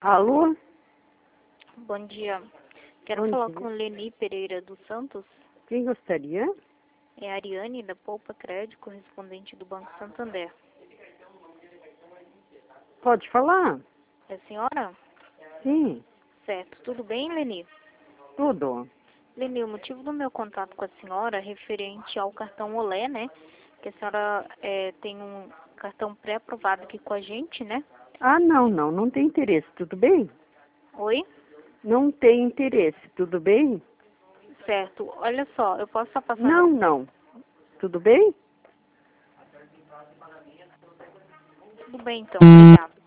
Alô? Bom dia. Quero Bom falar dia. com Leni Pereira dos Santos. Quem gostaria? É a Ariane, da Poupa Crédito, correspondente do Banco Santander. Pode falar? É a senhora? Sim, Certo. Tudo bem, Leni? tudo. Leni, o motivo do meu contato com a senhora é referente ao cartão Olé, né? Que a senhora tem um cartão pré-aprovado aqui com a gente, né? Ah, não tem interesse, tudo bem? Oi? Não tem interesse, tudo bem? Certo. Olha só, eu posso estar passando... Não. Tudo bem? Tudo bem, então. Obrigada.